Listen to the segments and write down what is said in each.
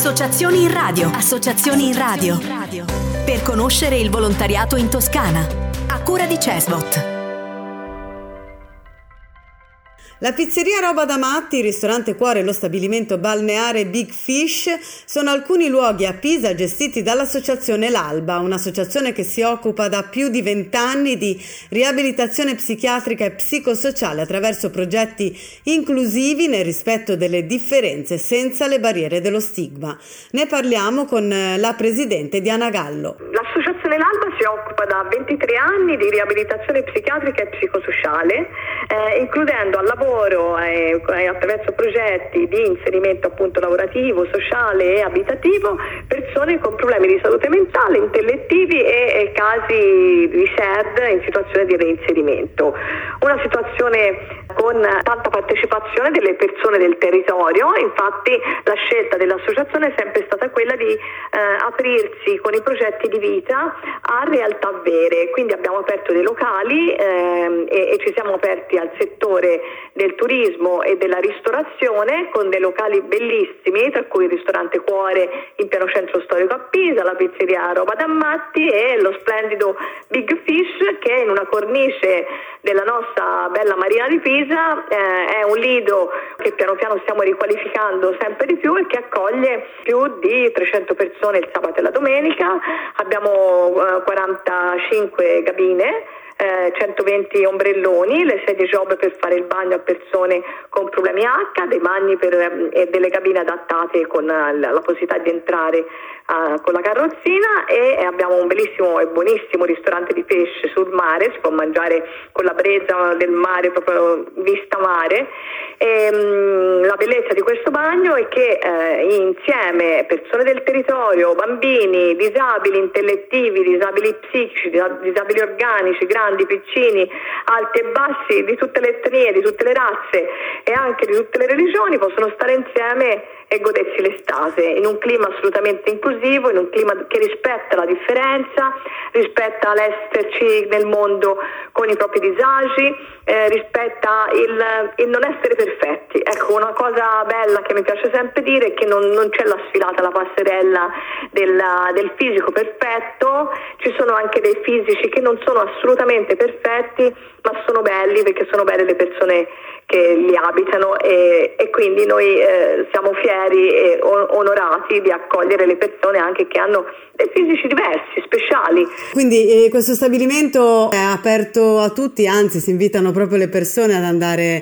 Associazioni in radio. Associazioni in radio. Per conoscere il volontariato in Toscana. A cura di Cesbot. La pizzeria Roba da Matti, il ristorante cuore e lo stabilimento balneare Big Fish sono alcuni luoghi a Pisa gestiti dall'associazione L'Alba, un'associazione che si occupa da più di 20 anni di riabilitazione psichiatrica e psicosociale attraverso progetti inclusivi nel rispetto delle differenze senza le barriere dello stigma. Ne parliamo con la presidente Diana Gallo. L'associazione L'Alba si occupa da 23 anni di riabilitazione psichiatrica e psicosociale, includendo al lavoro attraverso progetti di inserimento appunto lavorativo, sociale e abitativo persone con problemi di salute mentale, intellettivi e casi di SERD in situazione di reinserimento. Una situazione con tanta partecipazione delle persone del territorio. Infatti la scelta dell'associazione è sempre stata quella di aprirsi con i progetti di vita a realtà vere, quindi abbiamo aperto dei locali e ci siamo aperti al settore del turismo e della ristorazione con dei locali bellissimi, tra cui il ristorante Cuore in pieno centro storico a Pisa, la pizzeria Roba da Matti e lo splendido Big Fish che in una cornice della nostra bella marina di Pisa è un lido che piano piano stiamo riqualificando sempre di più e che accoglie più di 300 persone il sabato e la domenica. Abbiamo 45 cabine, 120 ombrelloni, le sedie job per fare il bagno a persone con problemi H, dei bagni e delle cabine adattate con la possibilità di entrare con la carrozzina e abbiamo un bellissimo e buonissimo ristorante di pesce sul mare, si può mangiare con la brezza del mare, proprio vista mare. La bellezza di questo bagno è che insieme persone del territorio, bambini, disabili intellettivi, disabili psichici, disabili organici, grandi, piccini, alti e bassi, di tutte le etnie, di tutte le razze e anche di tutte le religioni possono stare insieme e godersi l'estate in un clima assolutamente inclusivo, in un clima che rispetta la differenza, rispetta l'esserci nel mondo con i propri disagi, rispetta il non essere perfetti. Ecco, una cosa bella che mi piace sempre dire è che non c'è la sfilata, la passerella del fisico perfetto, ci sono anche dei fisici che non sono assolutamente perfetti, ma sono belli perché sono belle le persone che li abitano e quindi noi siamo fieri e onorati di accogliere le persone anche che hanno dei fisici diversi, speciali. Quindi questo stabilimento è aperto a tutti, anzi si invitano proprio le persone ad andare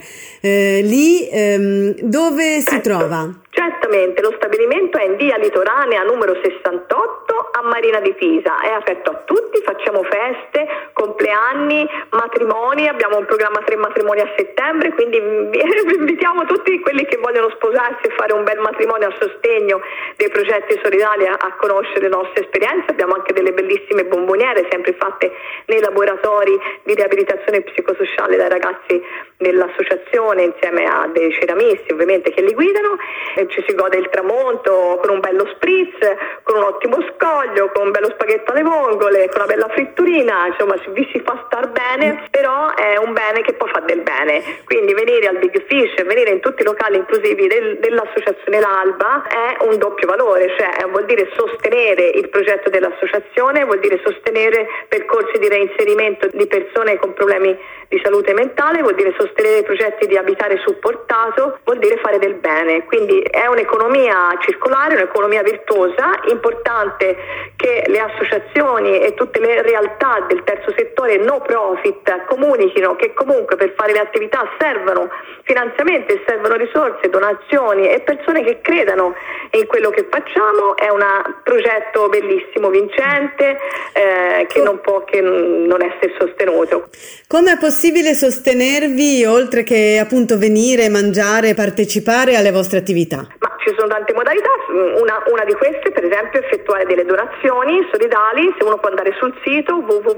lì. Dove si trova? Certamente, lo stabilimento è in via Litoranea numero 68 a Marina di Pisa, è aperto a tutti, facciamo feste, compleanni, matrimoni, abbiamo un programma 3 matrimoni a settembre, quindi vi invitiamo tutti quelli che vogliono sposarsi e fare un bel matrimonio a sostegno dei progetti solidali a conoscere le nostre esperienze. Abbiamo anche delle bellissime bomboniere sempre fatte nei laboratori di riabilitazione psicosociale dai ragazzi dell'associazione insieme a dei ceramisti ovviamente che li guidano. Ci si gode il tramonto con un bello spritz, con un ottimo scoglio, con un bello spaghetto alle vongole, con una bella fritturina, insomma vi si fa star bene, però è un bene che poi fa del bene. Quindi venire al Big Fish, venire in tutti i locali inclusivi dell'associazione L'Alba è un doppio valore, cioè vuol dire sostenere il progetto dell'associazione, vuol dire sostenere percorsi di reinserimento di persone con problemi di salute mentale, vuol dire sostenere progetti di abitare supportato, vuol dire fare del bene. Quindi è un'economia circolare, un'economia virtuosa, importante che le associazioni e tutte le realtà del terzo settore no profit comunichino che comunque per fare le attività servono finanziamenti, servono risorse, donazioni e persone che credano in quello che facciamo. È un progetto bellissimo, vincente, che non può che non essere sostenuto. Come è possibile sostenervi oltre che appunto venire, mangiare, partecipare alle vostre attività? Ma ci sono tante modalità, una di queste per esempio è effettuare delle donazioni solidali. Se uno può andare sul sito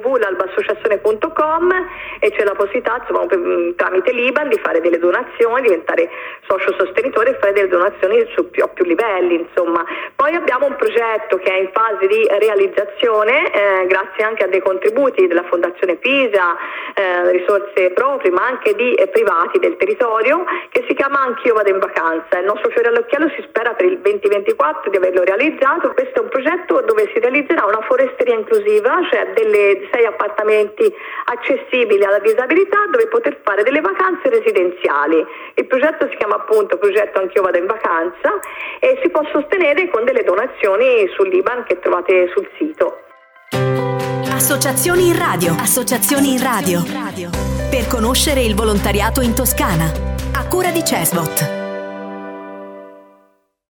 www.lalbaassociazione.com e c'è la possibilità tramite l'IBAN di fare delle donazioni, diventare socio sostenitore e fare delle donazioni a più livelli, insomma. Poi abbiamo un progetto che è in fase di realizzazione grazie anche a dei contributi della Fondazione Pisa, risorse proprie ma anche di privati del territorio, che si chiama Anch'io vado in vacanza. Il nostro fiore all'occhiello si si spera per il 2024 di averlo realizzato. Questo è un progetto dove si realizzerà una foresteria inclusiva, cioè 6 appartamenti accessibili alla disabilità dove poter fare delle vacanze residenziali. Il progetto si chiama appunto Progetto Anch'io Vado in Vacanza e si può sostenere con delle donazioni sull'IBAN che trovate sul sito. Associazioni in radio. Associazioni in radio. Per conoscere il volontariato in Toscana. A cura di CESVOT.